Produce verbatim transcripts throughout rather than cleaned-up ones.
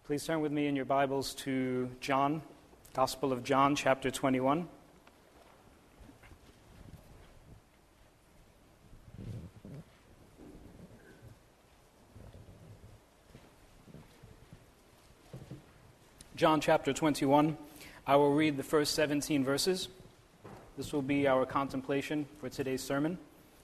Please turn with me in your Bibles to John, Gospel of John, chapter twenty-one. John chapter twenty-one. I will read the first seventeen verses. This will be our contemplation for today's sermon.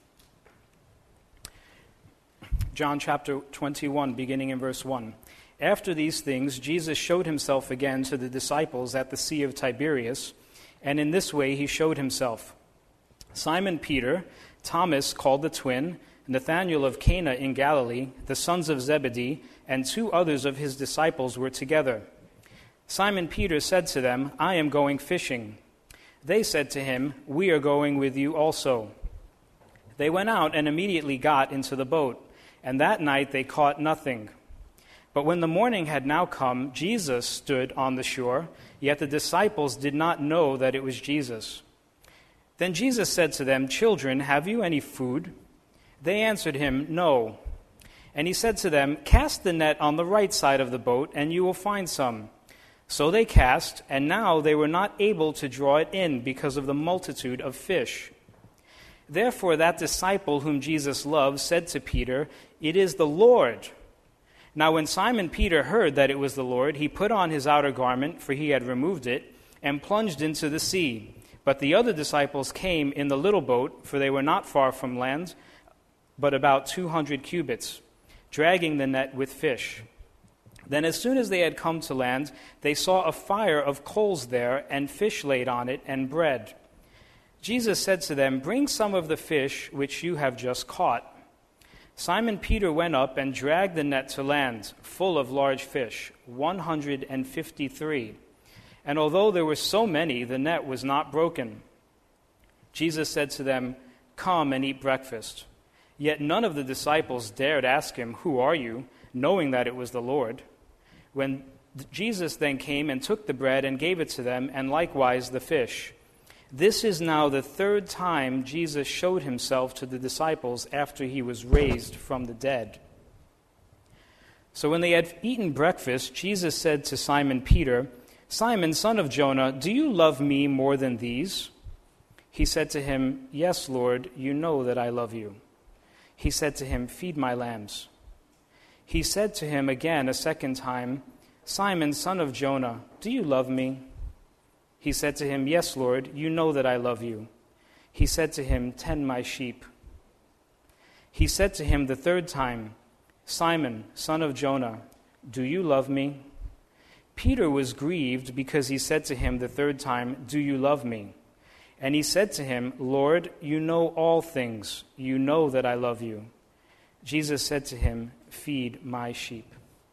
John chapter twenty-one, beginning in verse one. After these things, Jesus showed himself again to the disciples at the Sea of Tiberias, and in this way he showed himself. Simon Peter, Thomas called the twin, Nathanael of Cana in Galilee, the sons of Zebedee, and two others of his disciples were together. Simon Peter said to them, "I am going fishing." They said to him, "We are going with you also." They went out and immediately got into the boat, and that night they caught nothing. But when the morning had now come, Jesus stood on the shore, yet the disciples did not know that it was Jesus. Then Jesus said to them, "Children, have you any food?" They answered him, "No." And he said to them, "Cast the net on the right side of the boat, and you will find some." So they cast, and now they were not able to draw it in because of the multitude of fish. Therefore that disciple whom Jesus loved said to Peter, "It is the Lord." Now when Simon Peter heard that it was the Lord, he put on his outer garment, for he had removed it, and plunged into the sea. But the other disciples came in the little boat, for they were not far from land, but about two hundred cubits, dragging the net with fish. Then as soon as they had come to land, they saw a fire of coals there, and fish laid on it, and bread. Jesus said to them, "Bring some of the fish which you have just caught." Simon Peter went up and dragged the net to land, full of large fish, one hundred fifty-three. And although there were so many, the net was not broken. Jesus said to them, "Come and eat breakfast." Yet none of the disciples dared ask him, "Who are you?" knowing that it was the Lord. When Jesus then came and took the bread and gave it to them, and likewise the fish. This is now the third time Jesus showed himself to the disciples after he was raised from the dead. So when they had eaten breakfast, Jesus said to Simon Peter, "Simon, son of Jonah, do you love me more than these?" He said to him, "Yes, Lord, you know that I love you." He said to him, "Feed my lambs." He said to him again a second time, "Simon, son of Jonah, do you love me?" He said to him, "Yes, Lord, you know that I love you." He said to him, "Tend my sheep." He said to him the third time, "Simon, son of Jonah, do you love me?" Peter was grieved because he said to him the third time, "Do you love me?" And he said to him, "Lord, you know all things. You know that I love you." Jesus said to him, "Feed my sheep."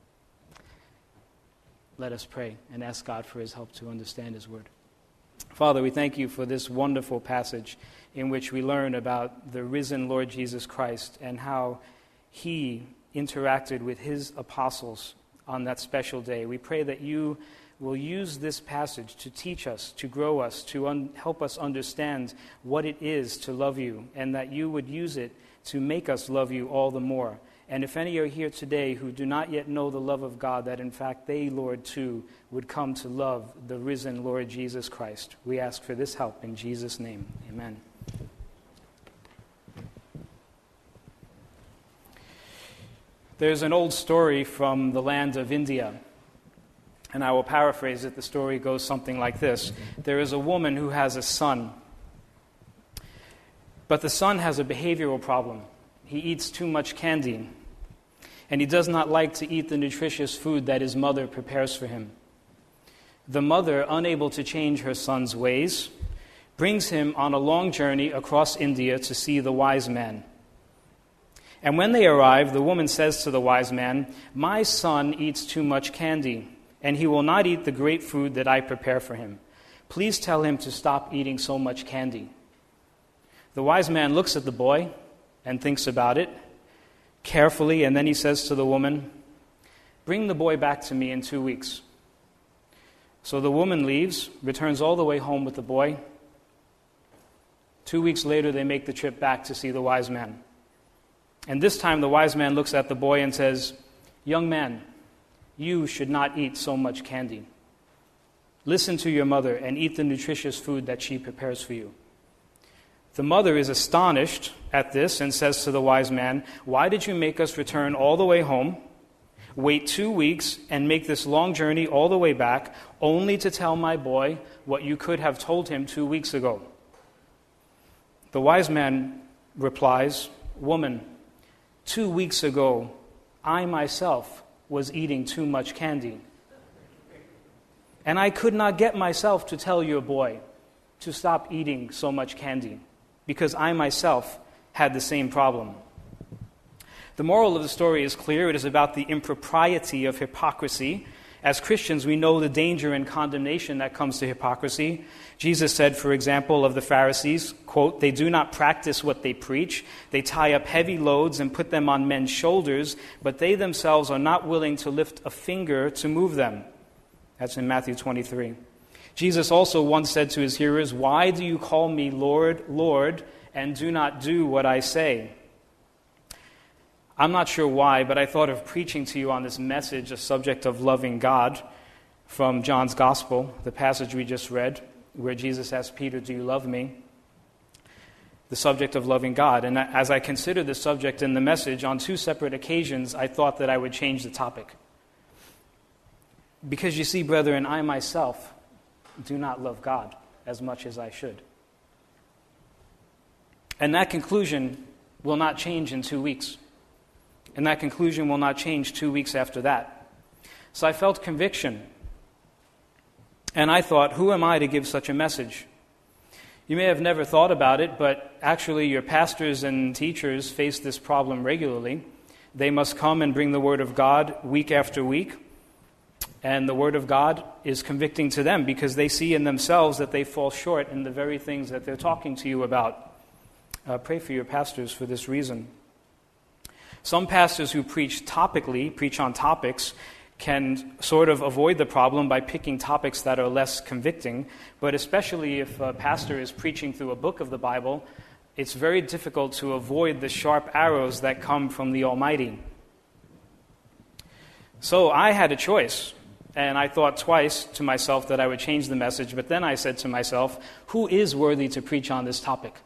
Let us pray and ask God for his help to understand his word. Father, we thank you for this wonderful passage in which we learn about the risen Lord Jesus Christ and how he interacted with his apostles on that special day. We pray that you will use this passage to teach us, to grow us, to un- help us understand what it is to love you, and that you would use it to make us love you all the more. And if any are here today who do not yet know the love of God, that in fact they, Lord, too, would come to love the risen Lord Jesus Christ. We ask for this help in Jesus' name. Amen. There's an old story from the land of India, and I will paraphrase it. The story goes something like this. There is a woman who has a son, but the son has a behavioral problem. He eats too much candy, and he does not like to eat the nutritious food that his mother prepares for him. The mother, unable to change her son's ways, brings him on a long journey across India to see the wise man. And when they arrive, the woman says to the wise man, "My son eats too much candy, and he will not eat the great food that I prepare for him. Please tell him to stop eating so much candy." The wise man looks at the boy and thinks about it carefully, and then he says to the woman, "Bring the boy back to me in two weeks." So the woman leaves, returns all the way home with the boy. Two weeks later, they make the trip back to see the wise man. And this time the wise man looks at the boy and says, "Young man, You should not eat so much candy. Listen to your mother and eat the nutritious food that she prepares for you." The mother is astonished at this and says to the wise man, "Why did you make us return all the way home, wait two weeks, and make this long journey all the way back, only to tell my boy what you could have told him two weeks ago?" The wise man replies, "Woman, two weeks ago, I myself was eating too much candy. And I could not get myself to tell your boy to stop eating so much candy, because I myself had the same problem." The moral of the story is clear. It is about the impropriety of hypocrisy. As Christians, we know the danger and condemnation that comes to hypocrisy. Jesus said, for example, of the Pharisees, quote, "They do not practice what they preach. They tie up heavy loads and put them on men's shoulders, but they themselves are not willing to lift a finger to move them." That's in Matthew twenty-three. Jesus also once said to his hearers, "Why do you call me Lord, Lord, and do not do what I say?" I'm not sure why, but I thought of preaching to you on this message, a subject of loving God, from John's Gospel, the passage we just read, where Jesus asked Peter, "Do you love me?" The subject of loving God. And as I considered the subject in the message, on two separate occasions, I thought that I would change the topic. Because you see, brethren, I myself do not love God as much as I should. And that conclusion will not change in two weeks. And that conclusion will not change two weeks after that. So I felt conviction. And I thought, who am I to give such a message? You may have never thought about it, but actually your pastors and teachers face this problem regularly. They must come and bring the Word of God week after week. And the Word of God is convicting to them because they see in themselves that they fall short in the very things that they're talking to you about. Uh, pray for your pastors for this reason. Some pastors who preach topically, preach on topics, can sort of avoid the problem by picking topics that are less convicting. But especially if a pastor is preaching through a book of the Bible, it's very difficult to avoid the sharp arrows that come from the Almighty. So I had a choice, and I thought twice to myself that I would change the message, but then I said to myself, who is worthy to preach on this topic?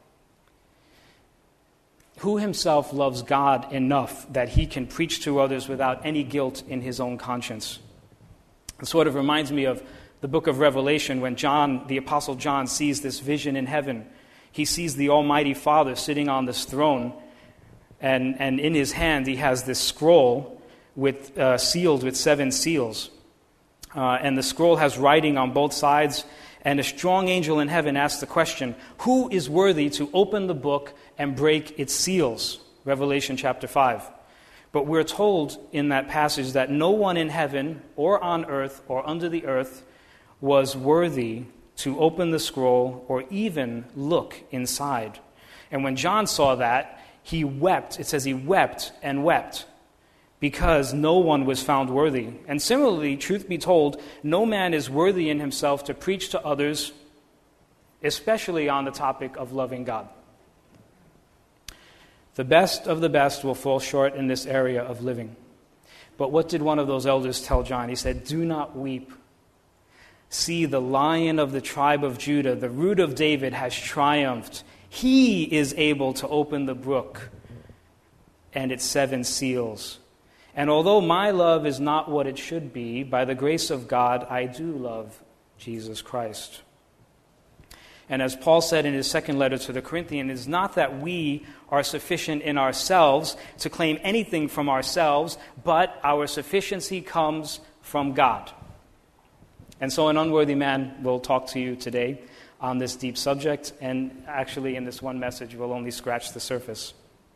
Who himself loves God enough that he can preach to others without any guilt in his own conscience? It sort of reminds me of the book of Revelation when John, the Apostle John, sees this vision in heaven. He sees the Almighty Father sitting on this throne, and, and in his hand he has this scroll with uh, sealed with seven seals. Uh, and the scroll has writing on both sides, and a strong angel in heaven asks the question, who is worthy to open the book and break its seals? Revelation chapter five. But we're told in that passage that no one in heaven or on earth or under the earth was worthy to open the scroll or even look inside. And when John saw that, he wept. It says he wept and wept because no one was found worthy. And similarly, truth be told, no man is worthy in himself to preach to others, especially on the topic of loving God. The best of the best will fall short in this area of living. But what did one of those elders tell John? He said, "Do not weep. See, the Lion of the tribe of Judah, the Root of David, has triumphed. He is able to open the book and its seven seals. And although my love is not what it should be, by the grace of God, I do love Jesus Christ." And as Paul said in his second letter to the Corinthians, it is not that we are sufficient in ourselves to claim anything from ourselves, but our sufficiency comes from God. And so an unworthy man will talk to you today on this deep subject, and actually in this one message we'll only scratch the surface.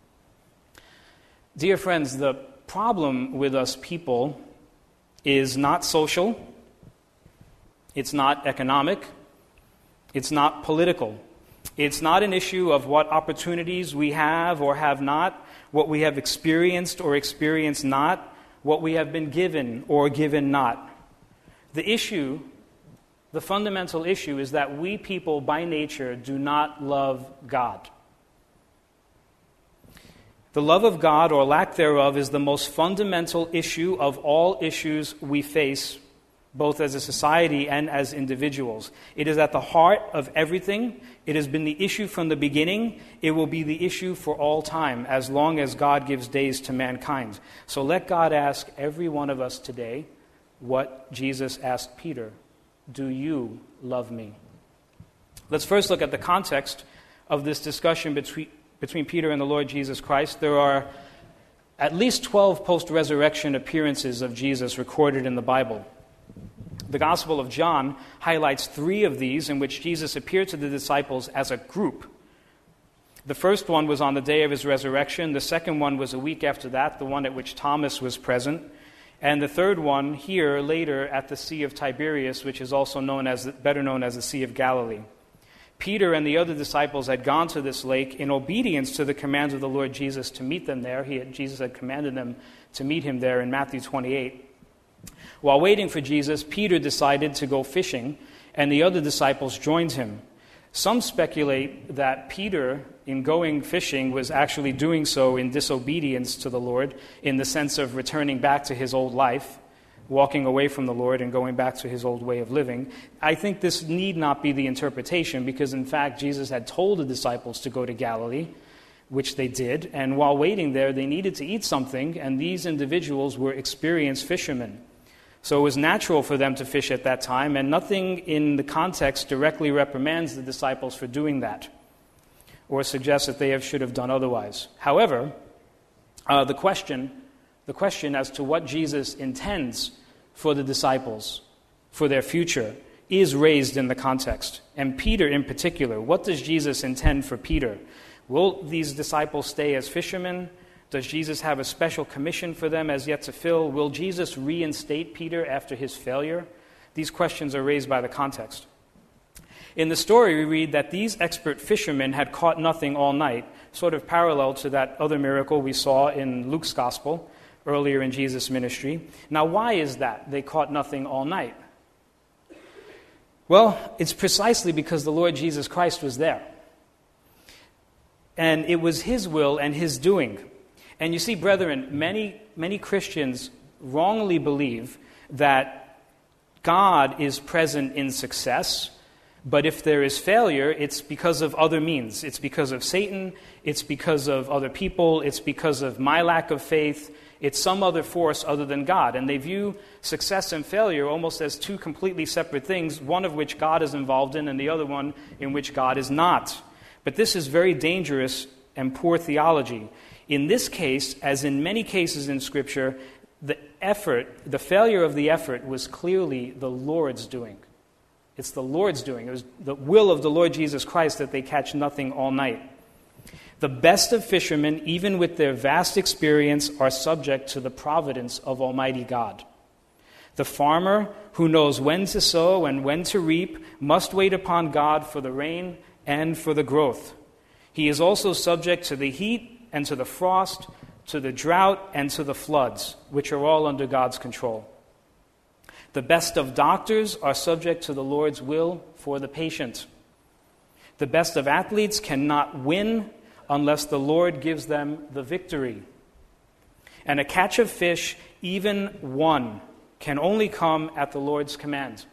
Dear friends, the problem with us people is not social, it's not economic, it's not political. It's not an issue of what opportunities we have or have not, what we have experienced or experienced not, what we have been given or given not. The issue, the fundamental issue, is that we people by nature do not love God. The love of God, or lack thereof, is the most fundamental issue of all issues we face, both as a society and as individuals. It is at the heart of everything. It has been the issue from the beginning. It will be the issue for all time, as long as God gives days to mankind. So let God ask every one of us today what Jesus asked Peter: do you love me? Let's first look at the context of this discussion between, between Peter and the Lord Jesus Christ. There are at least twelve post-resurrection appearances of Jesus recorded in the Bible. The Gospel of John highlights three of these in which Jesus appeared to the disciples as a group. The first one was on the day of his resurrection. The second one was a week after that, the one at which Thomas was present. And the third one here later at the Sea of Tiberias, which is also known as better known as the Sea of Galilee. Peter and the other disciples had gone to this lake in obedience to the commands of the Lord Jesus to meet them there. He had, Jesus had commanded them to meet him there in Matthew twenty-eight. While waiting for Jesus, Peter decided to go fishing, and the other disciples joined him. Some speculate that Peter, in going fishing, was actually doing so in disobedience to the Lord, in the sense of returning back to his old life, walking away from the Lord and going back to his old way of living. I think this need not be the interpretation, because in fact Jesus had told the disciples to go to Galilee, which they did, and while waiting there they needed to eat something, and these individuals were experienced fishermen. So it was natural for them to fish at that time, and nothing in the context directly reprimands the disciples for doing that, or suggests that they have, should have done otherwise. However, uh, the question, the question as to what Jesus intends for the disciples, for their future, is raised in the context. And Peter in particular, what does Jesus intend for Peter? Will these disciples stay as fishermen? Does Jesus have a special commission for them as yet to fill? Will Jesus reinstate Peter after his failure? These questions are raised by the context. In the story, we read that these expert fishermen had caught nothing all night, sort of parallel to that other miracle we saw in Luke's gospel earlier in Jesus' ministry. Now, why is that? They caught nothing all night. Well, it's precisely because the Lord Jesus Christ was there. And it was his will and his doing. And you see, brethren, many, many Christians wrongly believe that God is present in success, but if there is failure, it's because of other means. It's because of Satan, it's because of other people, it's because of my lack of faith, it's some other force other than God. And they view success and failure almost as two completely separate things, one of which God is involved in and the other one in which God is not. But this is very dangerous and poor theology. In this case, as in many cases in Scripture, the effort, the failure of the effort was clearly the Lord's doing. It's the Lord's doing. It was the will of the Lord Jesus Christ that they catch nothing all night. The best of fishermen, even with their vast experience, are subject to the providence of Almighty God. The farmer who knows when to sow and when to reap must wait upon God for the rain and for the growth. He is also subject to the heat and to the frost, to the drought, and to the floods, which are all under God's control. The best of doctors are subject to the Lord's will for the patient. The best of athletes cannot win unless the Lord gives them the victory. And a catch of fish, even one, can only come at the Lord's command.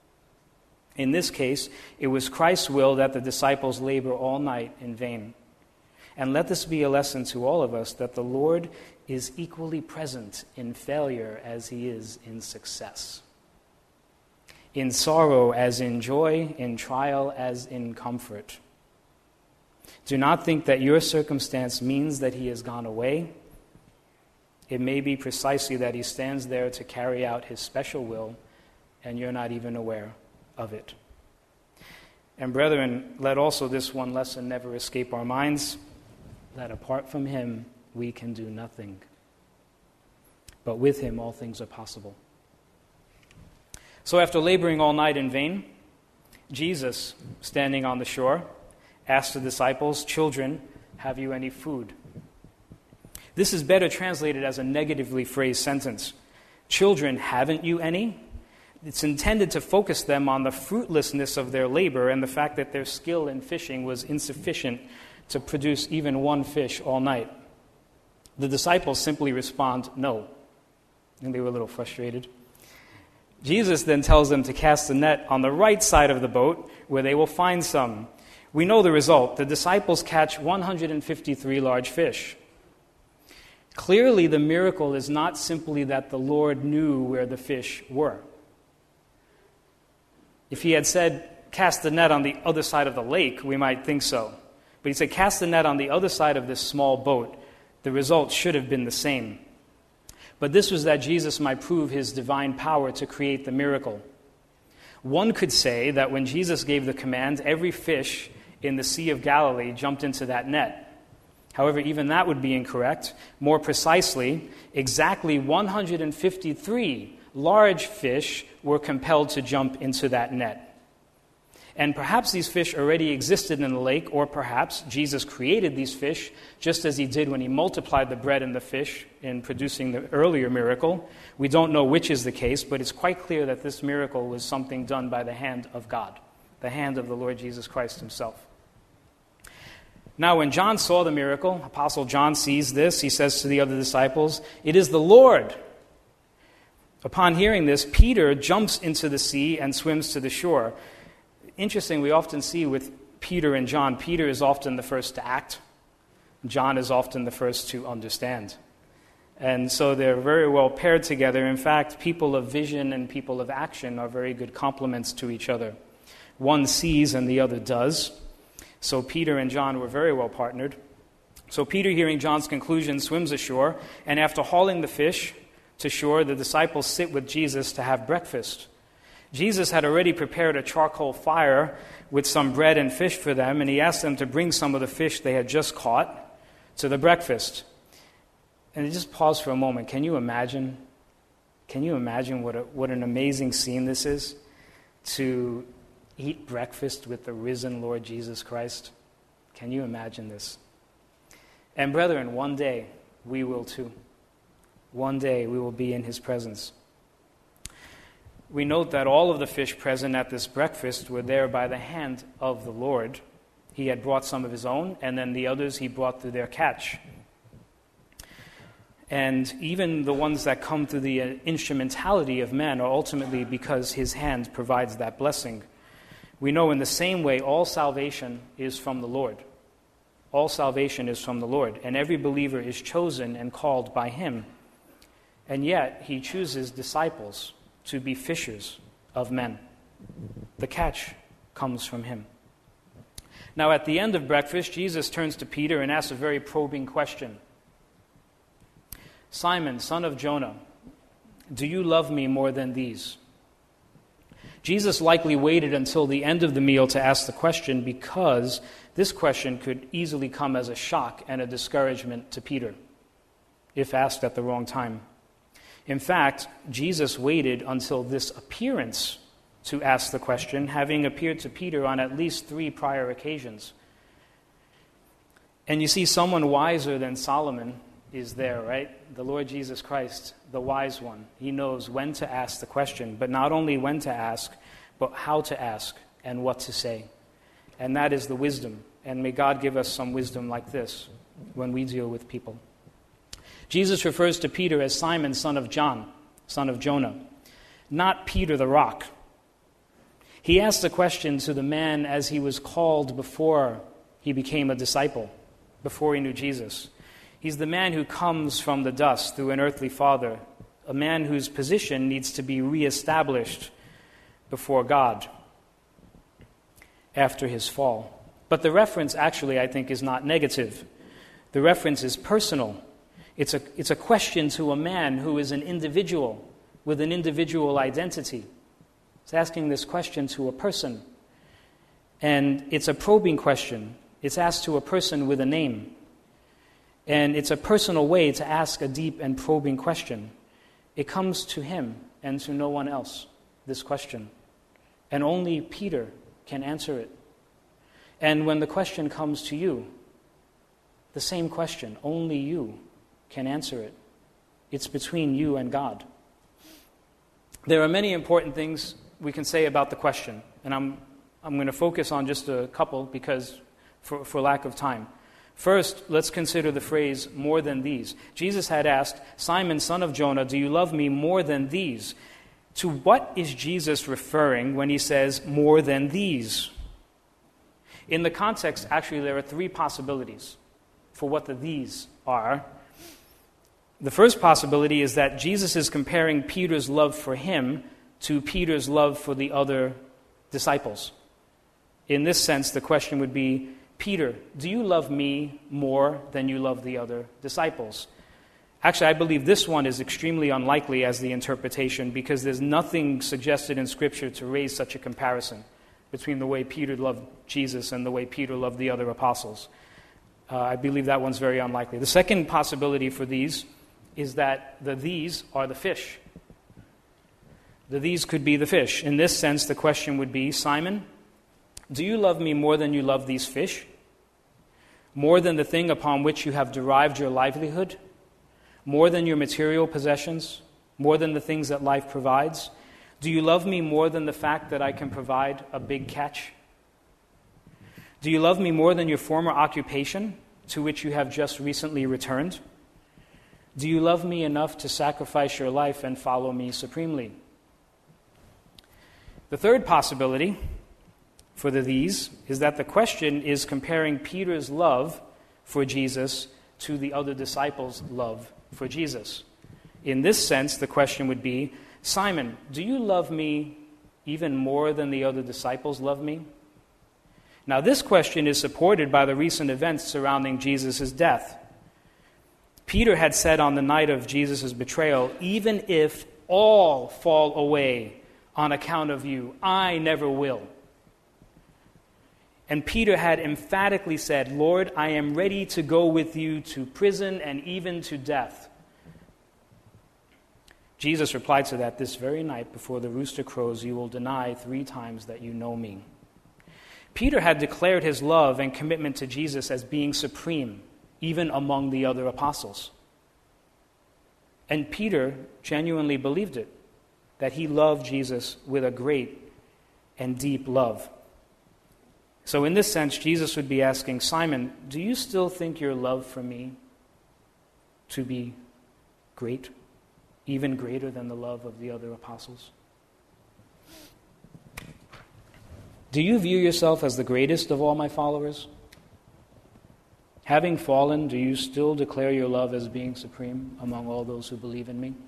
In this case, it was Christ's will that the disciples labor all night in vain. And let this be a lesson to all of us that the Lord is equally present in failure as he is in success, in sorrow as in joy, in trial as in comfort. Do not think that your circumstance means that he has gone away. It may be precisely that he stands there to carry out his special will, and you're not even aware of it. And brethren, let also this one lesson never escape our minds, that apart from him, we can do nothing. But with him, all things are possible. So after laboring all night in vain, Jesus, standing on the shore, asked the disciples, "Children, have you any food?" This is better translated as a negatively phrased sentence. Children, haven't you any? It's intended to focus them on the fruitlessness of their labor and the fact that their skill in fishing was insufficient to produce even one fish all night. The disciples simply respond, no. And they were a little frustrated. Jesus then tells them to cast the net on the right side of the boat, where they will find some. We know the result. The disciples catch one hundred fifty-three large fish. Clearly, the miracle is not simply that the Lord knew where the fish were. If he had said, cast the net on the other side of the lake, we might think so. But he said, cast the net on the other side of this small boat. The result should have been the same. But this was that Jesus might prove his divine power to create the miracle. One could say that when Jesus gave the command, every fish in the Sea of Galilee jumped into that net. However, even that would be incorrect. More precisely, exactly one hundred fifty-three large fish were compelled to jump into that net. And perhaps these fish already existed in the lake, or perhaps Jesus created these fish just as he did when he multiplied the bread and the fish in producing the earlier miracle. We don't know which is the case, but it's quite clear that this miracle was something done by the hand of God, the hand of the Lord Jesus Christ himself. Now, when John saw the miracle, Apostle John sees this, he says to the other disciples, "It is the Lord." Upon hearing this, Peter jumps into the sea and swims to the shore. Interesting, we often see with Peter and John, Peter is often the first to act. John is often the first to understand. And so they're very well paired together. In fact, people of vision and people of action are very good complements to each other. One sees and the other does. So Peter and John were very well partnered. So Peter, hearing John's conclusion, swims ashore, and after hauling the fish to shore, the disciples sit with Jesus to have breakfast. Jesus had already prepared a charcoal fire with some bread and fish for them, and he asked them to bring some of the fish they had just caught to the breakfast. And just pause for a moment. Can you imagine? Can you imagine what a, what an amazing scene this is? To eat breakfast with the risen Lord Jesus Christ. Can you imagine this? And brethren, one day we will too. One day we will be in his presence. We note that all of the fish present at this breakfast were there by the hand of the Lord. He had brought some of his own, and then the others he brought through their catch. And even the ones that come through the instrumentality of men are ultimately because his hand provides that blessing. We know in the same way all salvation is from the Lord. All salvation is from the Lord, and every believer is chosen and called by him. And yet he chooses disciples to be fishers of men. The catch comes from him. Now, at the end of breakfast, Jesus turns to Peter and asks a very probing question. "Simon, son of Jonah, do you love me more than these?" Jesus likely waited until the end of the meal to ask the question because this question could easily come as a shock and a discouragement to Peter if asked at the wrong time. In fact, Jesus waited until this appearance to ask the question, having appeared to Peter on at least three prior occasions. And you see, someone wiser than Solomon is there, right? The Lord Jesus Christ, the wise one. He knows when to ask the question, but not only when to ask, but how to ask and what to say. And that is the wisdom. And may God give us some wisdom like this when we deal with people. Jesus refers to Peter as Simon, son of John, son of Jonah, not Peter the rock. He asked the question to the man as he was called before he became a disciple, before he knew Jesus. He's the man who comes from the dust through an earthly father, a man whose position needs to be reestablished before God after his fall. But the reference actually, I think, is not negative. The reference is personal. It's a, it's a question to a man who is an individual with an individual identity. It's asking this question to a person. And it's a probing question. It's asked to a person with a name. And it's a personal way to ask a deep and probing question. It comes to him and to no one else, this question. And only Peter can answer it. And when the question comes to you, the same question, only you can answer it. It's between you and God. There are many important things we can say about the question, and I'm I'm going to focus on just a couple because for, for lack of time. First, let's consider the phrase, more than these. Jesus had asked, Simon, son of Jonah, do you love me more than these? To what is Jesus referring when he says, more than these? In the context, actually, there are three possibilities for what the these are. The first possibility is that Jesus is comparing Peter's love for him to Peter's love for the other disciples. In this sense, the question would be, Peter, do you love me more than you love the other disciples? Actually, I believe this one is extremely unlikely as the interpretation because there's nothing suggested in Scripture to raise such a comparison between the way Peter loved Jesus and the way Peter loved the other apostles. Uh, I believe that one's very unlikely. The second possibility for these is that the these are the fish. The these could be the fish. In this sense, the question would be, Simon, do you love me more than you love these fish? More than the thing upon which you have derived your livelihood? More than your material possessions? More than the things that life provides? Do you love me more than the fact that I can provide a big catch? Do you love me more than your former occupation, to which you have just recently returned? Do you love me enough to sacrifice your life and follow me supremely? The third possibility for the these is that the question is comparing Peter's love for Jesus to the other disciples' love for Jesus. In this sense, the question would be, Simon, do you love me even more than the other disciples love me? Now, this question is supported by the recent events surrounding Jesus' death. Peter had said on the night of Jesus' betrayal, even if all fall away on account of you, I never will. And Peter had emphatically said, Lord, I am ready to go with you to prison and even to death. Jesus replied to that, this very night before the rooster crows, you will deny three times that you know me. Peter had declared his love and commitment to Jesus as being supreme, even among the other apostles. And Peter genuinely believed it, that he loved Jesus with a great and deep love. So in this sense, Jesus would be asking, Simon, do you still think your love for me to be great, even greater than the love of the other apostles? Do you view yourself as the greatest of all my followers? Having fallen, do you still declare your love as being supreme among all those who believe in me?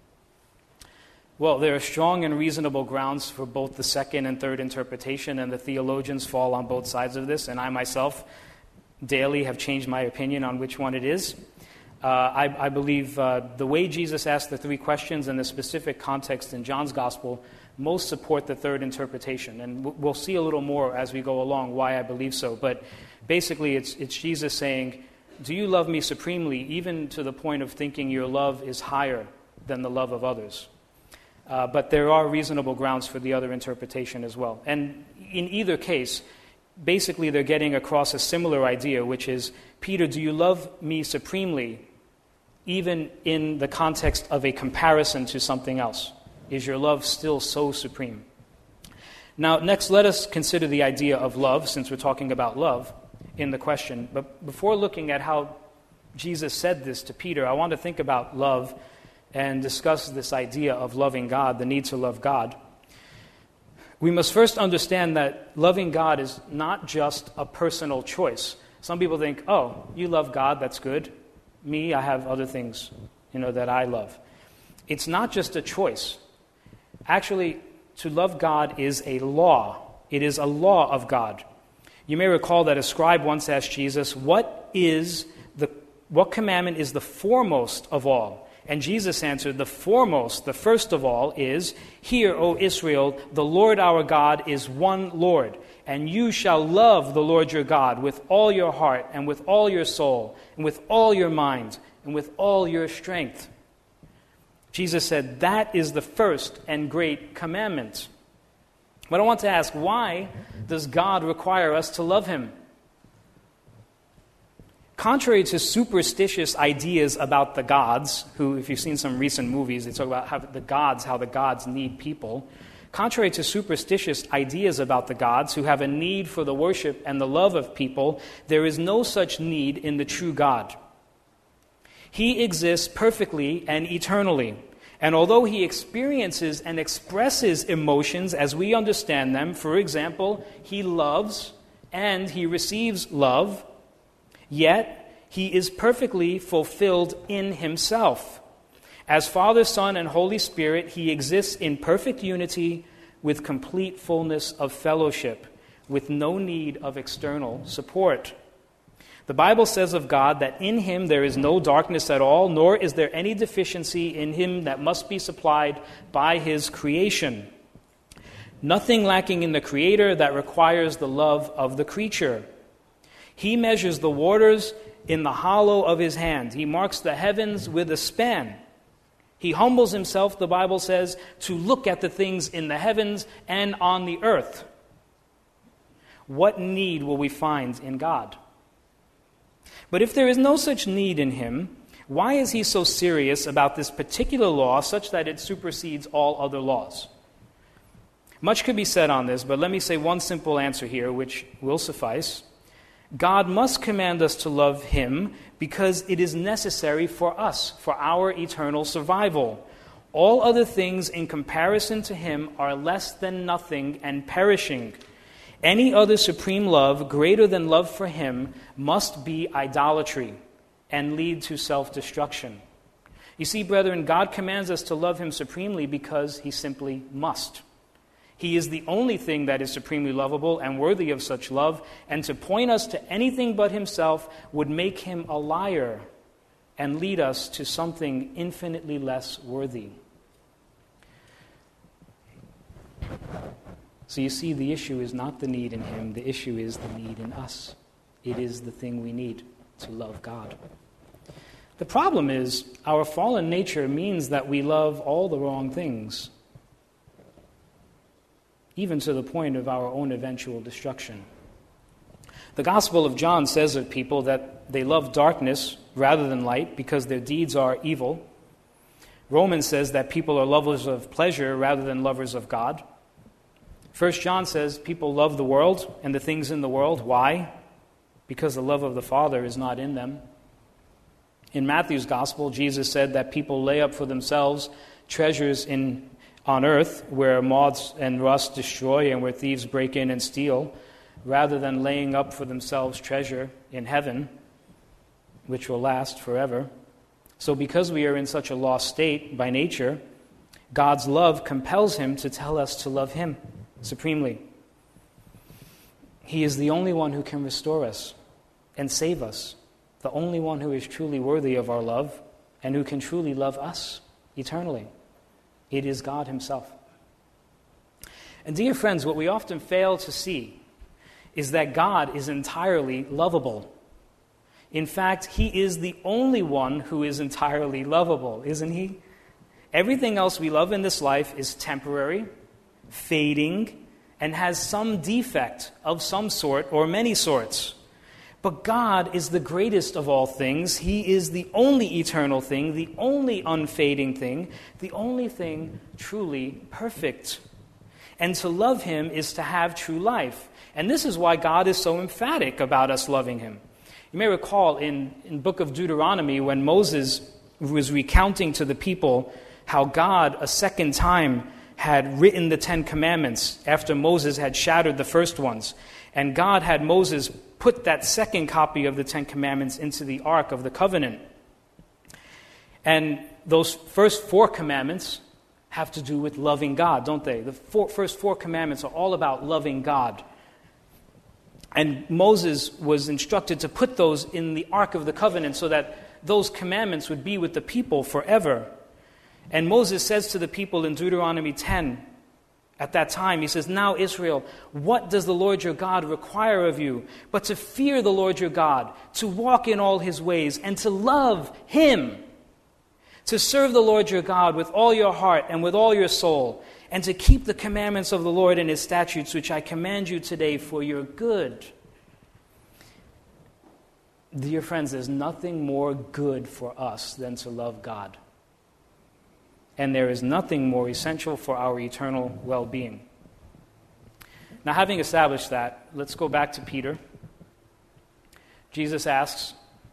Well, there are strong and reasonable grounds for both the second and third interpretation, and the theologians fall on both sides of this, and I myself daily have changed my opinion on which one it is. Uh, I, I believe uh, the way Jesus asked the three questions and the specific context in John's Gospel most support the third interpretation, and we'll see a little more as we go along why I believe so. But basically, it's, it's Jesus saying, do you love me supremely, even to the point of thinking your love is higher than the love of others? Uh, but there are reasonable grounds for the other interpretation as well. And in either case, basically they're getting across a similar idea, which is, Peter, do you love me supremely, even in the context of a comparison to something else? Is your love still so supreme? Now, next, let us consider the idea of love, since we're talking about love in the question. But before looking at how Jesus said this to Peter, I want to think about love and discuss this idea of loving God, the need to love God. We must first understand that loving God is not just a personal choice. Some people think, oh, you love God, that's good. Me, I have other things, you know, that I love. It's not just a choice. Actually, to love God is a law. It is a law of God. You may recall that a scribe once asked Jesus, what is the what commandment is the foremost of all? And Jesus answered, the foremost, the first of all, is, hear, O Israel, the Lord our God is one Lord, and you shall love the Lord your God with all your heart, and with all your soul, and with all your mind, and with all your strength. Jesus said, that is the first and great commandment. But I want to ask, why does God require us to love him? Contrary to superstitious ideas about the gods, who, if you've seen some recent movies, they talk about how the gods, how the gods need people. Contrary to superstitious ideas about the gods who have a need for the worship and the love of people, there is no such need in the true God. He exists perfectly and eternally. And although he experiences and expresses emotions as we understand them, for example, he loves and he receives love, yet he is perfectly fulfilled in himself. As Father, Son, and Holy Spirit, he exists in perfect unity with complete fullness of fellowship, with no need of external support. The Bible says of God that in him there is no darkness at all, nor is there any deficiency in him that must be supplied by his creation. Nothing lacking in the Creator that requires the love of the creature. He measures the waters in the hollow of his hand. He marks the heavens with a span. He humbles himself, the Bible says, to look at the things in the heavens and on the earth. What need will we find in God? But if there is no such need in him, why is he so serious about this particular law such that it supersedes all other laws? Much could be said on this, but let me say one simple answer here, which will suffice. God must command us to love him because it is necessary for us, for our eternal survival. All other things in comparison to him are less than nothing and perishing. Any other supreme love greater than love for him must be idolatry and lead to self-destruction. You see, brethren, God commands us to love him supremely because he simply must. He is the only thing that is supremely lovable and worthy of such love, and to point us to anything but himself would make him a liar and lead us to something infinitely less worthy. So you see, the issue is not the need in him, the issue is the need in us. It is the thing we need to love God. The problem is, our fallen nature means that we love all the wrong things, even to the point of our own eventual destruction. The Gospel of John says of people that they love darkness rather than light because their deeds are evil. Romans says that people are lovers of pleasure rather than lovers of God. First John says people love the world and the things in the world. Why? Because the love of the Father is not in them. In Matthew's Gospel, Jesus said that people lay up for themselves treasures in on earth where moths and rust destroy and where thieves break in and steal, rather than laying up for themselves treasure in heaven, which will last forever. So because we are in such a lost state by nature, God's love compels him to tell us to love him supremely. He is the only one who can restore us and save us, the only one who is truly worthy of our love and who can truly love us eternally. It is God himself. And dear friends, what we often fail to see is that God is entirely lovable. In fact, he is the only one who is entirely lovable, isn't he? Everything else we love in this life is temporary, fading, and has some defect of some sort or many sorts. But God is the greatest of all things. He is the only eternal thing, the only unfading thing, the only thing truly perfect. And to love him is to have true life. And this is why God is so emphatic about us loving him. You may recall in the book of Deuteronomy when Moses was recounting to the people how God a second time had written the Ten Commandments after Moses had shattered the first ones. And God had Moses put that second copy of the Ten Commandments into the Ark of the Covenant. And those first four commandments have to do with loving God, don't they? The four, first four commandments are all about loving God. And Moses was instructed to put those in the Ark of the Covenant so that those commandments would be with the people forever. And Moses says to the people in Deuteronomy ten, at that time, he says, "Now, Israel, what does the Lord your God require of you but to fear the Lord your God, to walk in all his ways, and to love him, to serve the Lord your God with all your heart and with all your soul, and to keep the commandments of the Lord and his statutes, which I command you today for your good." Dear friends, there's nothing more good for us than to love God. and there is nothing more essential for our eternal well-being. Now, having established that, let's go back to Peter. Jesus asks,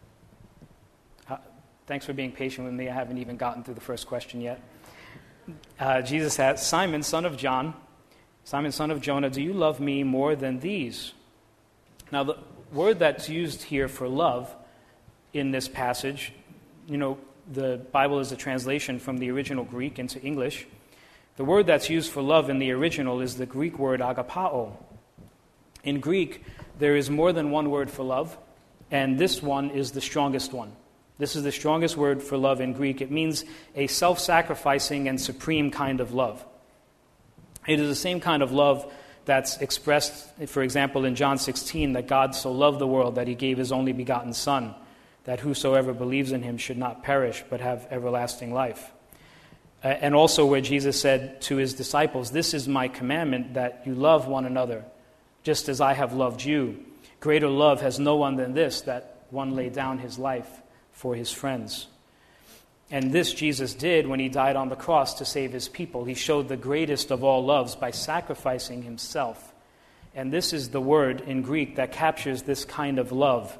uh, thanks for being patient with me, I haven't even gotten through the first question yet. Uh, Jesus asks, Simon, son of John, Simon, son of Jonah, do you love me more than these? Now, the word that's used here for love in this passage, you know, the Bible is a translation from the original Greek into English. The word that's used for love in the original is the Greek word agapao. In Greek, there is more than one word for love, and this one is the strongest one. This is the strongest word for love in Greek. It means a self-sacrificing and supreme kind of love. It is the same kind of love that's expressed, for example, in John sixteen, that God so loved the world that he gave his only begotten Son, that whosoever believes in him should not perish but have everlasting life. Uh, and also where Jesus said to his disciples, this is my commandment, that you love one another, just as I have loved you. Greater love has no one than this, that one lay down his life for his friends. And this Jesus did when he died on the cross to save his people. He showed the greatest of all loves by sacrificing himself. And this is the word in Greek that captures this kind of love.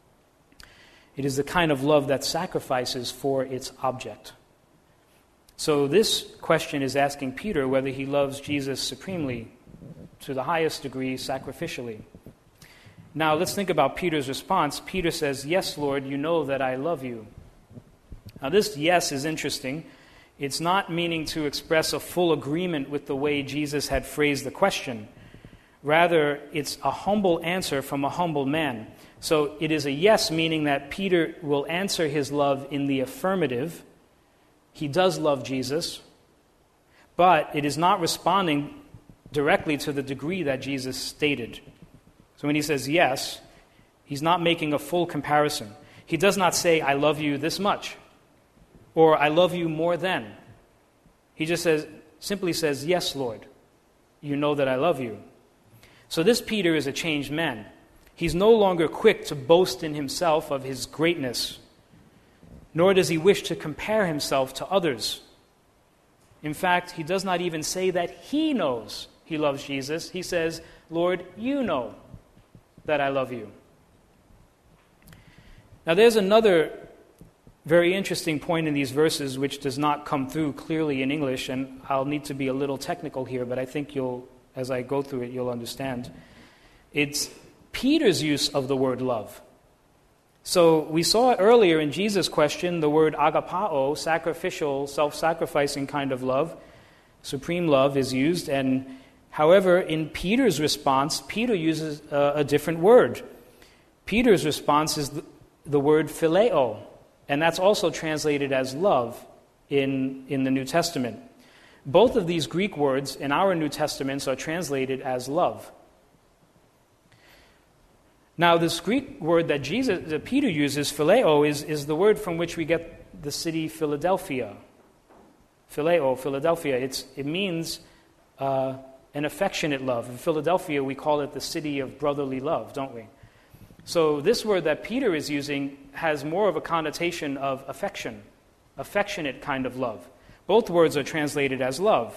It is the kind of love that sacrifices for its object. So this question is asking Peter whether he loves Jesus supremely, to the highest degree, sacrificially. Now let's think about Peter's response. Peter says, yes, Lord, you know that I love you. Now this yes is interesting. It's not meaning to express a full agreement with the way Jesus had phrased the question. Rather, it's a humble answer from a humble man. So it is a yes, meaning that Peter will answer his love in the affirmative. He does love Jesus, but it is not responding directly to the degree that Jesus stated. So when he says yes, he's not making a full comparison. He does not say, I love you this much, or I love you more than. He just says, simply says, yes, Lord, you know that I love you. So this Peter is a changed man. He's no longer quick to boast in himself of his greatness, nor does he wish to compare himself to others. In fact, he does not even say that he knows he loves Jesus. He says, Lord, you know that I love you. Now there's another very interesting point in these verses which does not come through clearly in English, and I'll need to be a little technical here, but I think you'll, as I go through it, you'll understand. It's Peter's use of the word love. So we saw earlier in Jesus' question the word agapao, sacrificial, self-sacrificing kind of love, supreme love is used, and however, in Peter's response, Peter uses a, a different word. Peter's response is the, the word phileo, and that's also translated as love in, in the New Testament. Both of these Greek words in our New Testaments are translated as love. Now, this Greek word that Jesus, that Peter uses, phileo, is, is the word from which we get the city Philadelphia. Phileo, Philadelphia. It's, it means uh, an affectionate love. In Philadelphia, we call it the city of brotherly love, don't we? So this word that Peter is using has more of a connotation of affection, affectionate kind of love. Both words are translated as love.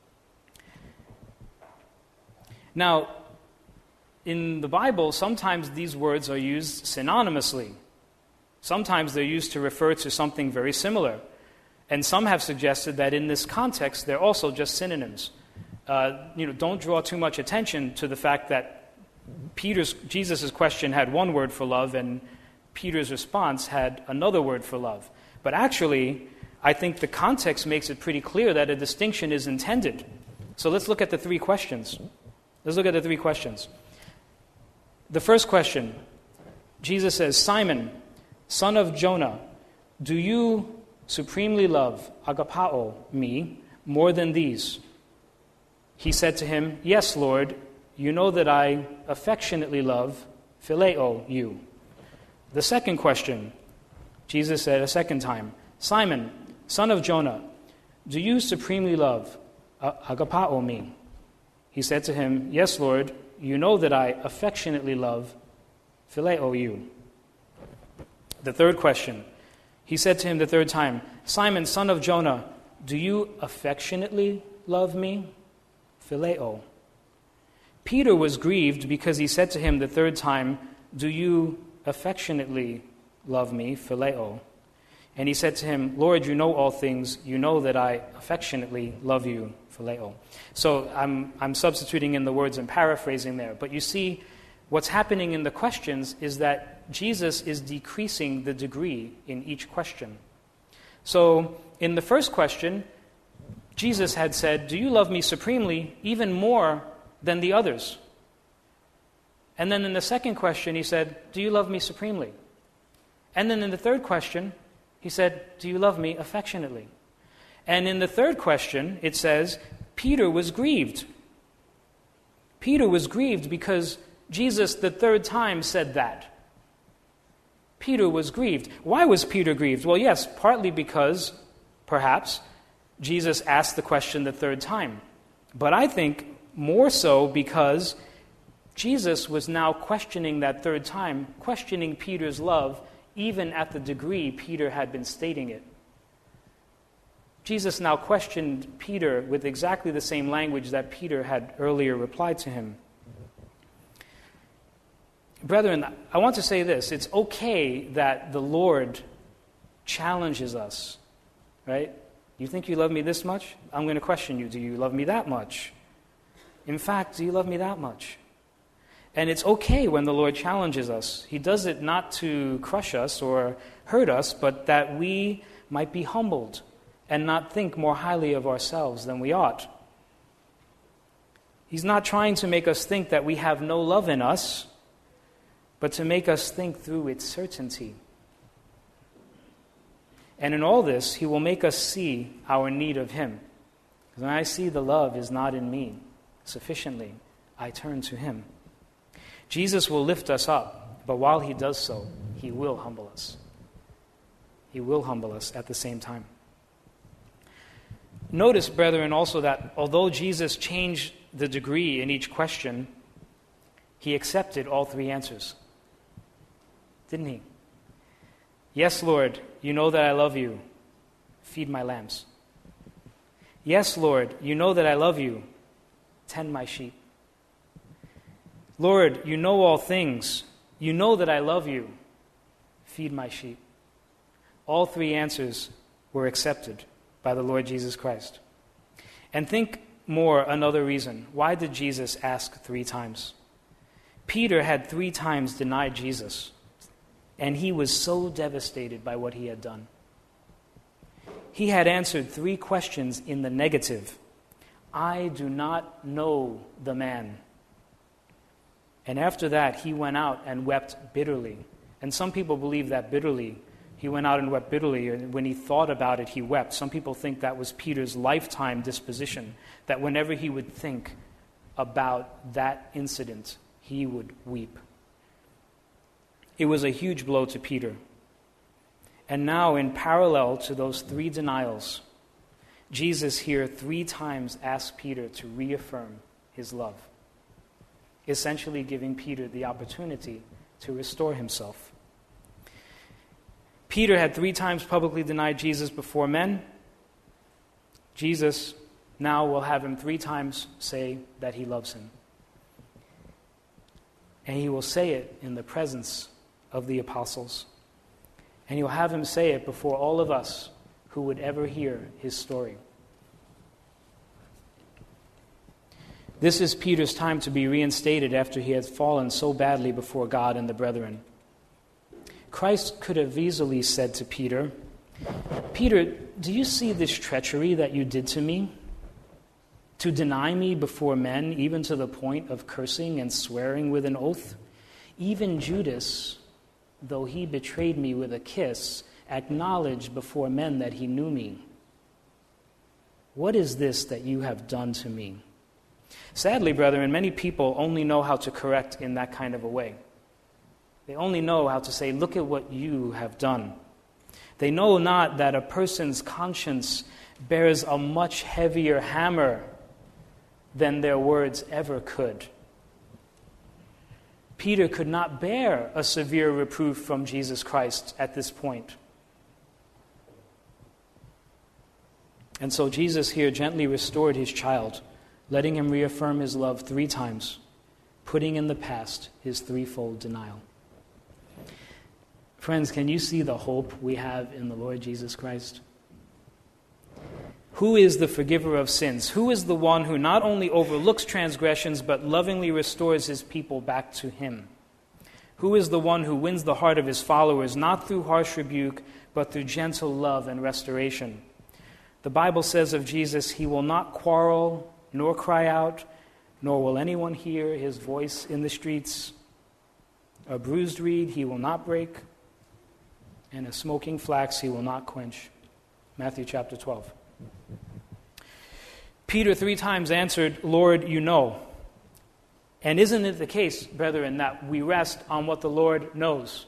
Now, in the Bible, sometimes these words are used synonymously. Sometimes they're used to refer to something very similar. And some have suggested that in this context, they're also just synonyms. Uh, you know, don't draw too much attention to the fact that Peter's, Jesus' question had one word for love and Peter's response had another word for love. But actually, I think the context makes it pretty clear that a distinction is intended. So let's look at the three questions. Let's look at the three questions. The first question, Jesus says, Simon, son of Jonah, do you supremely love, agapao, me, more than these? He said to him, yes, Lord, you know that I affectionately love, phileo, you. The second question, Jesus said a second time, Simon, son of Jonah, do you supremely love, agapao, me? He said to him, yes, Lord, you know that I affectionately love, phileo, you. The third question, he said to him the third time, Simon, son of Jonah, do you affectionately love me? Phileo. Peter was grieved because he said to him the third time, do you affectionately love me? Phileo. And he said to him, Lord, you know all things. You know that I affectionately love you. Phileo. So I'm, I'm substituting in the words and paraphrasing there. But you see, what's happening in the questions is that Jesus is decreasing the degree in each question. So in the first question, Jesus had said, do you love me supremely, even more than the others? And then in the second question, he said, do you love me supremely? And then in the third question, he said, do you love me affectionately? And in the third question, it says, Peter was grieved. Peter was grieved because Jesus the third time said that. Peter was grieved. Why was Peter grieved? Well, yes, partly because, perhaps, Jesus asked the question the third time. But I think more so because Jesus was now questioning that third time, questioning Peter's love, even at the degree Peter had been stating it. Jesus now questioned Peter with exactly the same language that Peter had earlier replied to him. Brethren, I want to say this. It's okay that the Lord challenges us, right? You think you love me this much? I'm going to question you. Do you love me that much? In fact, do you love me that much? And it's okay when the Lord challenges us. He does it not to crush us or hurt us, but that we might be humbled and not think more highly of ourselves than we ought. He's not trying to make us think that we have no love in us, but to make us think through its certainty. And in all this, he will make us see our need of him. Because when I see the love is not in me sufficiently, I turn to him. Jesus will lift us up, but while he does so, he will humble us. He will humble us at the same time. Notice, brethren, also that although Jesus changed the degree in each question, he accepted all three answers. Didn't he? Yes, Lord, you know that I love you. Feed my lambs. Yes, Lord, you know that I love you. Tend my sheep. Lord, you know all things. You know that I love you. Feed my sheep. All three answers were accepted by the Lord Jesus Christ. And think more another reason. Why did Jesus ask three times? Peter had three times denied Jesus, and he was so devastated by what he had done. He had answered three questions in the negative. I do not know the man. And after that, he went out and wept bitterly. And some people believe that bitterly. He went out and wept bitterly, and when he thought about it, he wept. Some people think that was Peter's lifetime disposition, that whenever he would think about that incident, he would weep. It was a huge blow to Peter. And now, in parallel to those three denials, Jesus here three times asked Peter to reaffirm his love, essentially giving Peter the opportunity to restore himself. Peter had three times publicly denied Jesus before men. Jesus now will have him three times say that he loves him. And he will say it in the presence of the apostles. And he'll have him say it before all of us who would ever hear his story. This is Peter's time to be reinstated after he had fallen so badly before God and the brethren. Christ could have easily said to Peter, Peter, do you see this treachery that you did to me? To deny me before men, even to the point of cursing and swearing with an oath? Even Judas, though he betrayed me with a kiss, acknowledged before men that he knew me. What is this that you have done to me? Sadly, brethren, many people only know how to correct in that kind of a way. They only know how to say, look at what you have done. They know not that a person's conscience bears a much heavier hammer than their words ever could. Peter could not bear a severe reproof from Jesus Christ at this point. And so Jesus here gently restored his child, letting him reaffirm his love three times, putting in the past his threefold denial. Friends, can you see the hope we have in the Lord Jesus Christ? Who is the forgiver of sins? Who is the one who not only overlooks transgressions, but lovingly restores his people back to him? Who is the one who wins the heart of his followers, not through harsh rebuke, but through gentle love and restoration? The Bible says of Jesus, he will not quarrel, nor cry out, nor will anyone hear his voice in the streets. A bruised reed he will not break, and a smoking flax he will not quench. Matthew chapter twelve. Peter three times answered, Lord, you know. And isn't it the case, brethren, that we rest on what the Lord knows?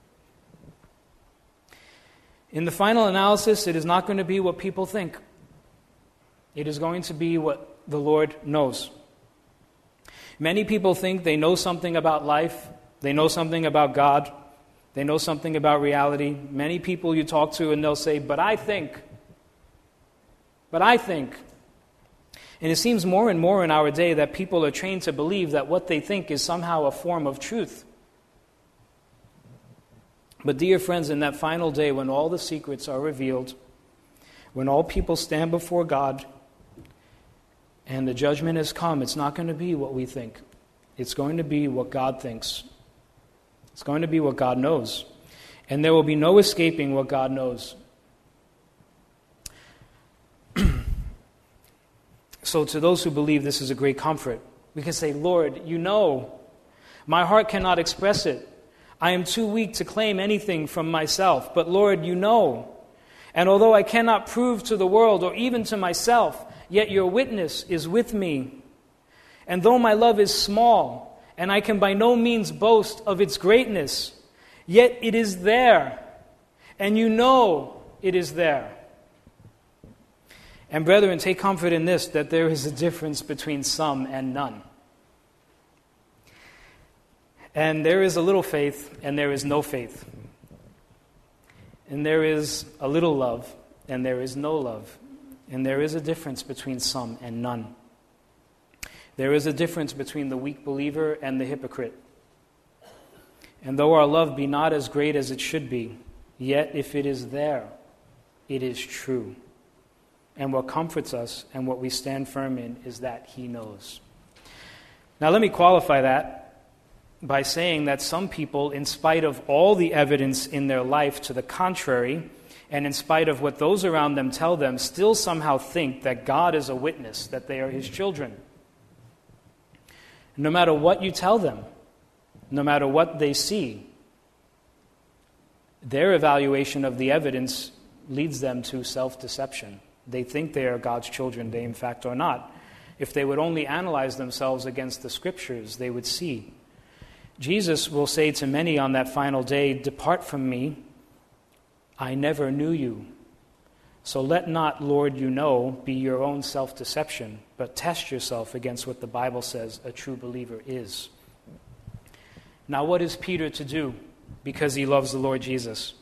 In the final analysis, it is not going to be what people think. It is going to be what the Lord knows. Many people think they know something about life, they know something about God, they know something about reality. Many people you talk to and they'll say, but I think, but I think. And it seems more and more in our day that people are trained to believe that what they think is somehow a form of truth. But dear friends, in that final day when all the secrets are revealed, when all people stand before God and the judgment has come, it's not going to be what we think. It's going to be what God thinks. It's going to be what God knows. And there will be no escaping what God knows. So to those who believe this is a great comfort, we can say, Lord, you know, my heart cannot express it. I am too weak to claim anything from myself. But Lord, you know. And although I cannot prove to the world or even to myself, yet your witness is with me. And though my love is small, and I can by no means boast of its greatness, yet it is there. And you know it is there. And brethren, take comfort in this, that there is a difference between some and none. And there is a little faith, and there is no faith. And there is a little love, and there is no love. And there is a difference between some and none. There is a difference between the weak believer and the hypocrite. And though our love be not as great as it should be, yet if it is there, it is true. And what comforts us and what we stand firm in is that he knows. Now let me qualify that by saying that some people, in spite of all the evidence in their life to the contrary, and in spite of what those around them tell them, still somehow think that God is a witness, that they are his children. No matter what you tell them, no matter what they see, their evaluation of the evidence leads them to self-deception. They think they are God's children. They, in fact, are not. If they would only analyze themselves against the Scriptures, they would see. Jesus will say to many on that final day, "Depart from me, I never knew you." So let not, Lord, you know, be your own self-deception, but test yourself against what the Bible says a true believer is. Now, what is Peter to do because he loves the Lord Jesus?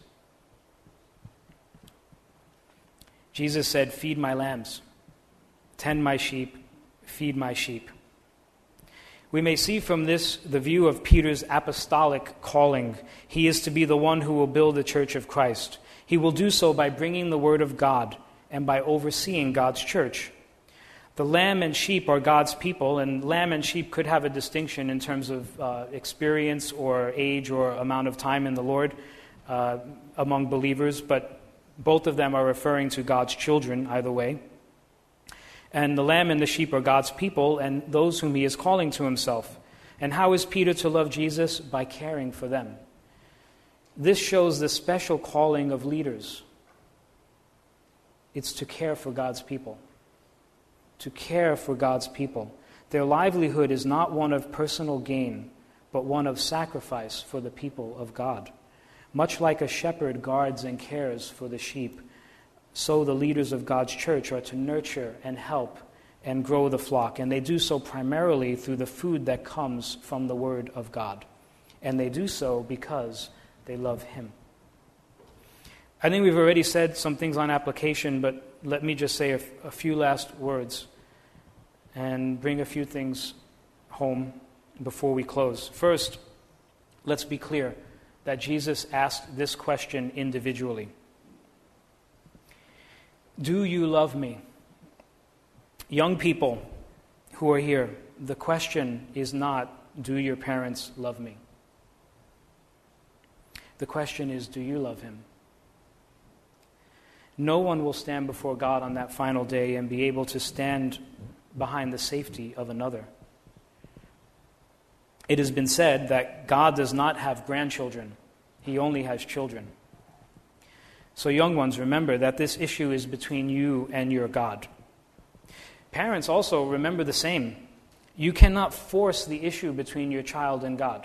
Jesus said, "Feed my lambs, tend my sheep, feed my sheep." We may see from this the view of Peter's apostolic calling. He is to be the one who will build the church of Christ. He will do so by bringing the word of God and by overseeing God's church. The lamb and sheep are God's people, and lamb and sheep could have a distinction in terms of uh, experience or age or amount of time in the Lord uh, among believers, but both of them are referring to God's children either way. And the lamb and the sheep are God's people and those whom he is calling to himself. And how is Peter to love Jesus? By caring for them. This shows the special calling of leaders. It's to care for God's people. To care for God's people. Their livelihood is not one of personal gain, but one of sacrifice for the people of God. Much like a shepherd guards and cares for the sheep, so the leaders of God's church are to nurture and help and grow the flock. And they do so primarily through the food that comes from the Word of God. And they do so because they love him. I think we've already said some things on application, but let me just say a, a few last words and bring a few things home before we close. First, let's be clear that Jesus asked this question individually. Do you love me? Young people who are here, the question is not, do your parents love me? The question is, do you love him? No one will stand before God on that final day and be able to stand behind the safety of another. It has been said that God does not have grandchildren. He only has children. So young ones, remember that this issue is between you and your God. Parents also remember the same. You cannot force the issue between your child and God.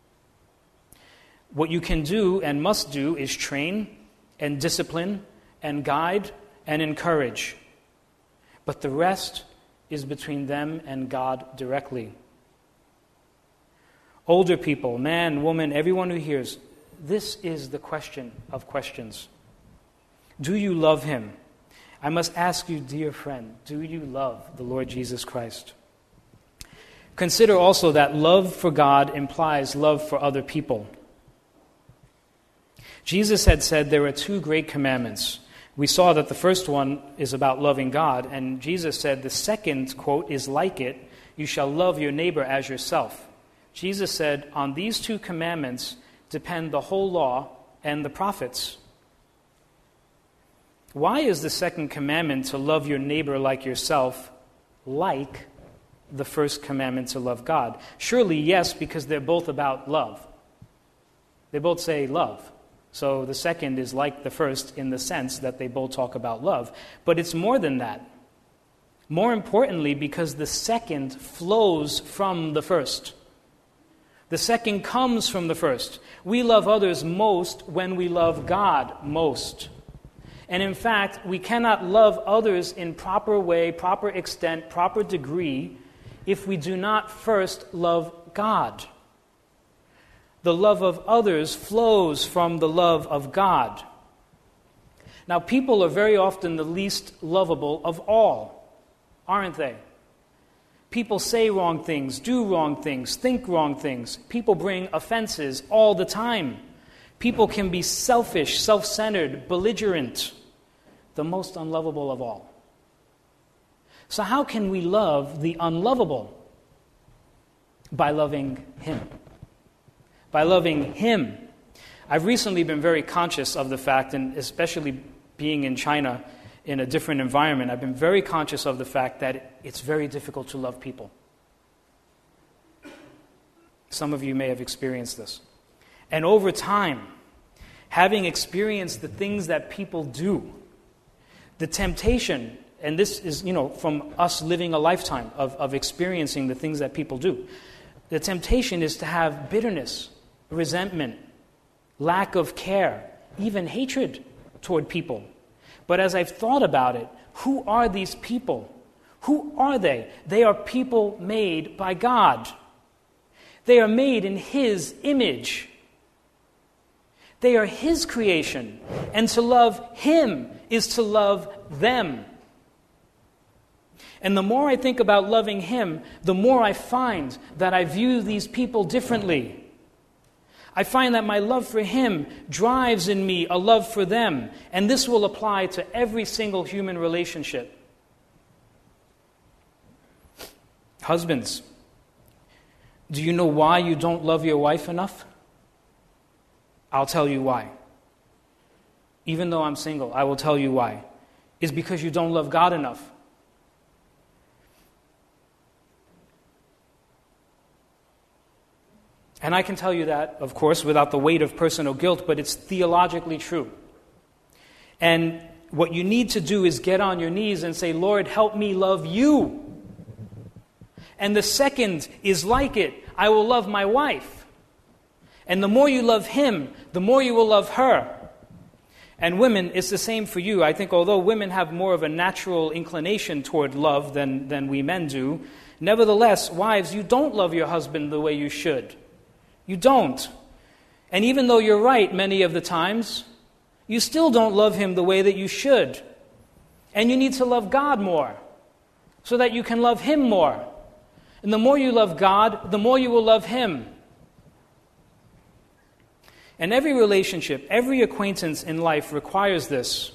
What you can do and must do is train and discipline and guide and encourage. But the rest is between them and God directly. Older people, man, woman, everyone who hears, this is the question of questions. Do you love him? I must ask you, dear friend, do you love the Lord Jesus Christ? Consider also that love for God implies love for other people. Jesus had said there are two great commandments. We saw that the first one is about loving God, and Jesus said the second, quote, is like it, you shall love your neighbor as yourself. Jesus said, on these two commandments depend the whole law and the prophets. Why is the second commandment to love your neighbor like yourself like the first commandment to love God? Surely, yes, because they're both about love. They both say love. So the second is like the first in the sense that they both talk about love. But it's more than that. More importantly, because the second flows from the first. The second comes from the first. We love others most when we love God most. And in fact, we cannot love others in proper way, proper extent, proper degree, if we do not first love God. The love of others flows from the love of God. Now, people are very often the least lovable of all, aren't they? People say wrong things, do wrong things, think wrong things. People bring offenses all the time. People can be selfish, self-centered, belligerent, the most unlovable of all. So how can we love the unlovable? By loving him. By loving him. I've recently been very conscious of the fact, and especially being in China in a different environment, I've been very conscious of the fact that it's very difficult to love people. Some of you may have experienced this. And over time, having experienced the things that people do, the temptation, and this is, you know, from us living a lifetime of, of experiencing the things that people do, the temptation is to have bitterness, resentment, lack of care, even hatred toward people. But as I've thought about it, who are these people? Who are they? They are people made by God. They are made in his image. They are his creation. And to love him is to love them. And the more I think about loving him, the more I find that I view these people differently. I find that my love for him drives in me a love for them. And this will apply to every single human relationship. Husbands, do you know why you don't love your wife enough? I'll tell you why. Even though I'm single, I will tell you why. It's because you don't love God enough. And I can tell you that, of course, without the weight of personal guilt, but it's theologically true. And what you need to do is get on your knees and say, Lord, help me love you. And the second is like it. I will love my wife. And the more you love him, the more you will love her. And women, it's the same for you. I think although women have more of a natural inclination toward love than, than we men do, nevertheless, wives, you don't love your husband the way you should. You don't. And even though you're right many of the times, you still don't love him the way that you should. And you need to love God more so that you can love Him more. And the more you love God, the more you will love Him. And every relationship, every acquaintance in life requires this.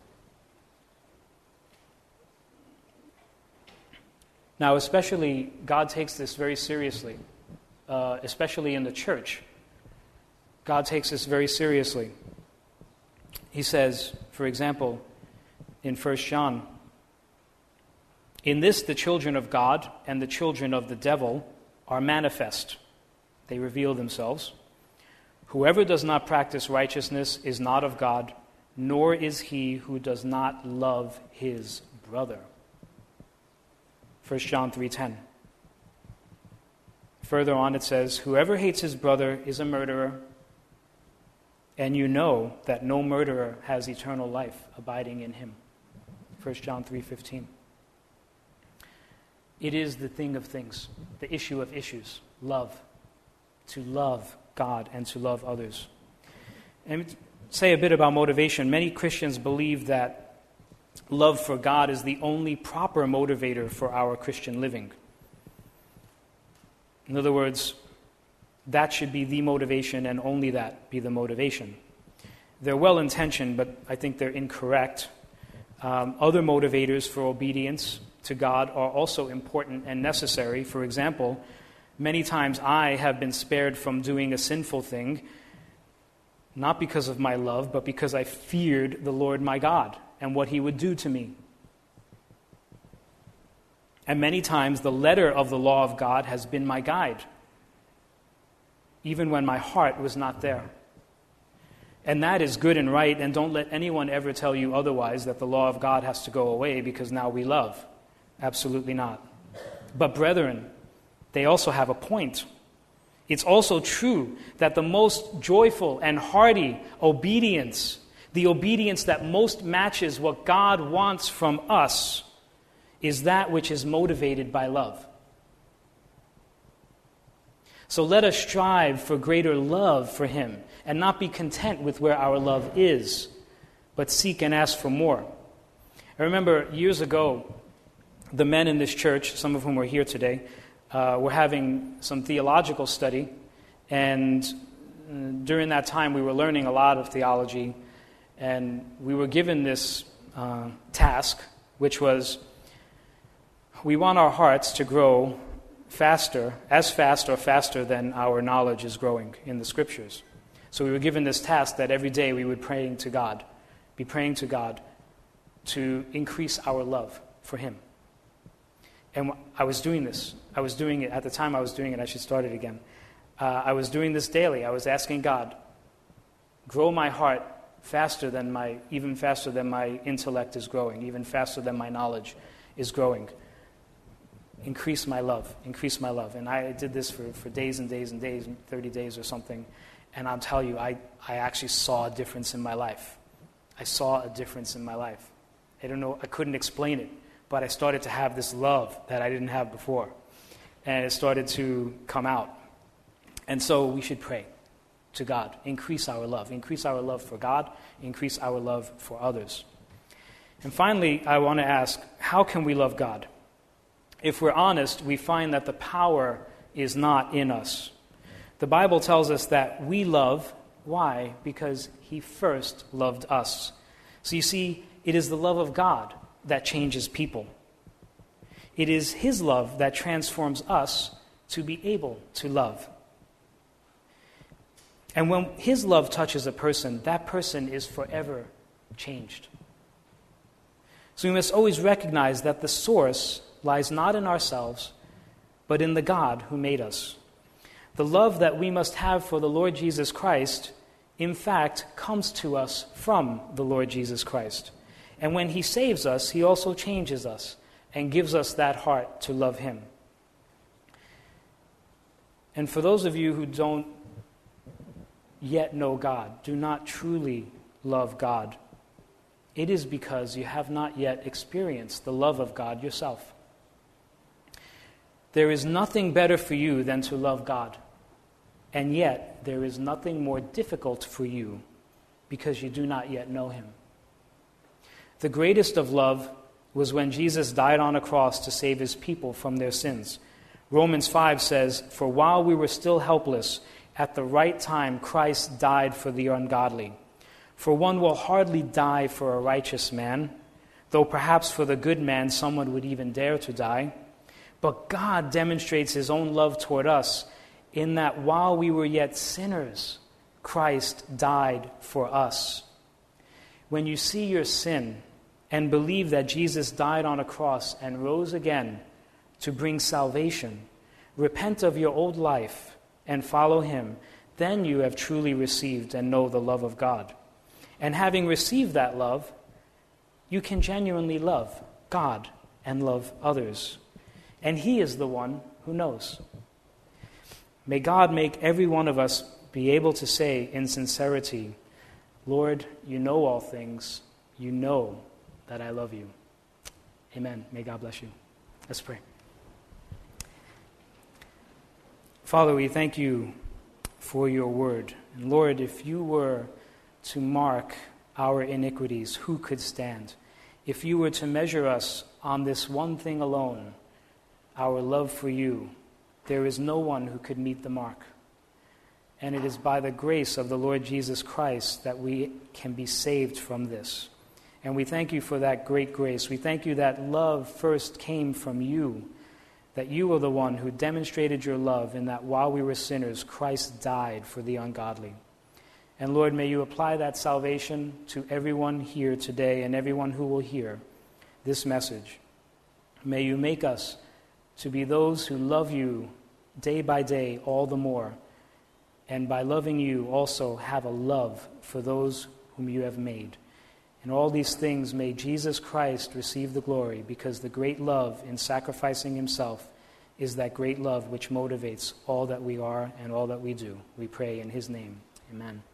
Now, especially, God takes this very seriously, uh, especially in the church. God takes this very seriously. He says, for example, in First John, "In this the children of God and the children of the devil are manifest." They reveal themselves. "Whoever does not practice righteousness is not of God, nor is he who does not love his brother." First John three ten. Further on it says, "Whoever hates his brother is a murderer, and you know that no murderer has eternal life abiding in him." First John three fifteen. It is the thing of things, the issue of issues, love. To love God and to love others. And say a bit about motivation. Many Christians believe that love for God is the only proper motivator for our Christian living. In other words, that should be the motivation and only that be the motivation. They're well-intentioned, but I think they're incorrect. Um, other motivators for obedience to God are also important and necessary. For example, many times I have been spared from doing a sinful thing, not because of my love, but because I feared the Lord my God and what He would do to me. And many times the letter of the law of God has been my guide, even when my heart was not there. And that is good and right, and don't let anyone ever tell you otherwise, that the law of God has to go away because now we love. Absolutely not. But brethren, they also have a point. It's also true that the most joyful and hearty obedience, the obedience that most matches what God wants from us, is that which is motivated by love. So let us strive for greater love for Him and not be content with where our love is, but seek and ask for more. I remember years ago, the men in this church, some of whom are here today, uh, were having some theological study, and during that time we were learning a lot of theology, and we were given this uh, task, which was, we want our hearts to grow faster, as fast or faster than our knowledge is growing in the Scriptures. So we were given this task that every day we would praying to God, be praying to God to increase our love for Him. And I was doing this. I was doing it. At the time I was doing it, I should start it again. Uh, I was doing this daily. I was asking God, grow my heart faster than my, even faster than my intellect is growing, even faster than my knowledge is growing. Increase my love, increase my love. And I did this for, for days and days and days, thirty days or something. And I'll tell you, I, I actually saw a difference in my life. I saw a difference in my life. I don't know, I couldn't explain it, but I started to have this love that I didn't have before. And it started to come out. And so we should pray to God. Increase our love. Increase our love for God. Increase our love for others. And finally, I want to ask, how can we love God? If we're honest, we find that the power is not in us. The Bible tells us that we love. Why? Because He first loved us. So you see, it is the love of God that changes people. It is His love that transforms us to be able to love. And when His love touches a person, that person is forever changed. So we must always recognize that the source lies not in ourselves, but in the God who made us. The love that we must have for the Lord Jesus Christ, in fact, comes to us from the Lord Jesus Christ. And when He saves us, He also changes us and gives us that heart to love Him. And for those of you who don't yet know God, do not truly love God, it is because you have not yet experienced the love of God yourself. There is nothing better for you than to love God, and yet there is nothing more difficult for you because you do not yet know Him. The greatest of love was when Jesus died on a cross to save his people from their sins. Romans five says, "For while we were still helpless, at the right time Christ died for the ungodly. For one will hardly die for a righteous man, though perhaps for the good man someone would even dare to die. But God demonstrates his own love toward us in that while we were yet sinners, Christ died for us." When you see your sin and believe that Jesus died on a cross and rose again to bring salvation, repent of your old life and follow him, then you have truly received and know the love of God. And having received that love, you can genuinely love God and love others. And he is the one who knows. May God make every one of us be able to say in sincerity, "Lord, you know all things. You know that I love you." Amen. May God bless you. Let's pray. Father, we thank you for your word. And Lord, if you were to mark our iniquities, who could stand? If you were to measure us on this one thing alone, our love for you, there is no one who could meet the mark. And it is by the grace of the Lord Jesus Christ that we can be saved from this. And we thank you for that great grace. We thank you that love first came from you, that you were the one who demonstrated your love in that while we were sinners, Christ died for the ungodly. And Lord, may you apply that salvation to everyone here today and everyone who will hear this message. May you make us to be those who love you day by day all the more, and by loving you also have a love for those whom you have made. In all these things may Jesus Christ receive the glory, because the great love in sacrificing himself is that great love which motivates all that we are and all that we do. We pray in his name. Amen.